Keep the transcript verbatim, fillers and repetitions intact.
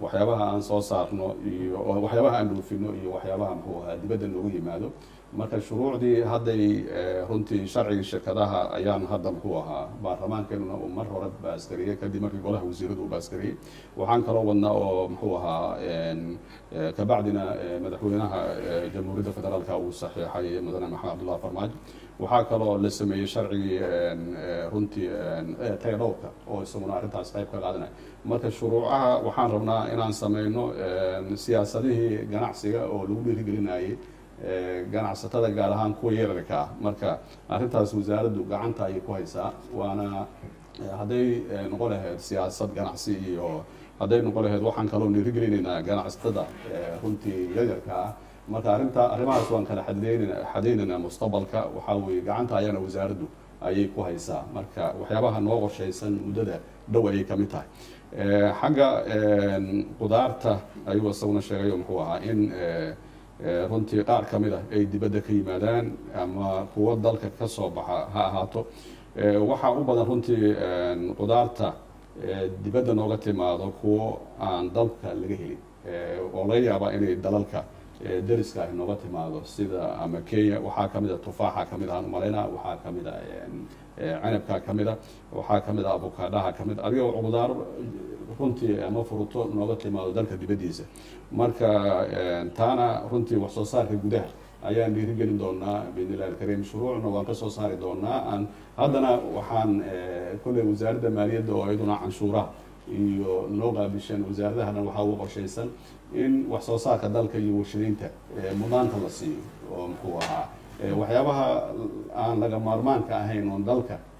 waxyaabaha aan soo saarno iyo waxyaabaha aan dhoofino iyo waxyaabaha muxuu ahaa dibadda noogu yimaado marka shuruucdii hadday runtii sharciga shirkadaha ayaan hadda muxuu ahaa baarlamaankeenuna uu mar hore baaskariyey kadib markii golaha wasiiradu uu baaskariyey waxaan kaloo wadnaa oo muxuu ahaa kabacdina madaxweynaha jamhuuriyadda federaalka uu saxiixay mudane maxamed cabdullahi farmaajo waxaa kaloo la sameeyey sharcigii runtii tayadhowrka oo isaguna arrintaas qayb ka qaadanaya marka shuruucaha waxaan rabnaa inaan sameyno siyaasadihii ganacsiga oo lagu dhiirigelinayay ganacsatada gaar ahaan kuwa yararka ah marka arrintaas wasaaraddu gacanta ayay ku haysaa waana hadday noqon lahayd siyaasad ganacsi iyo hadday noqon lahayd waxaan kaloo dhiirigelinaynaa ganacsatada runtii yaryarka ah marka arrinta arrimahaas waan kala xadidaynaynaa xadaynaynaa mustaqbalka waxaa weeye gacanta ayana wasaaraddu ayay ku haysaa marka waxyaabaha noo qorshaysan muddada dhow ayay ka mid tahay xagga qudaarta ayuu isaguna sheegayo muxuu ahaa in runtii qaar ka mid ah ay dibadda ka yimaadaan ama kuwa dalka ka soo baxa ha ahaato waxaa u badan runtii qudaarta dibadda nooga timaado kuwo aan dalka laga helin oo laga yaabaa inay dalalka dariska ay nooga timaado sida ama Kenya waxaa ka mid ah tufaaxa ka mid ah malayna waxaa ka mid ah canabka ka mid ah waxaa ka mid ah avocadaha ka mid adiga qudaar runtii ama furuto nooga timaado dalka dibaddiisa marka taana runtii wax soo saarka gudaha ayaan dhiirigelin doonaa biidnillahi alkariim shuruucna waan ka soo saari doonaa aan haddana waxaan kolley wasaaradda maaliyadda oo iyaduna canshuuraha iyo noo qaabishan wasaaradahana waxaa ugu qorshaysan in wax soo saarka dalka iyo warshadaynta mudnaanta la siiyo oo muxuu ahaa waxyaabaha aan laga maarmaanka ahayn oon dalka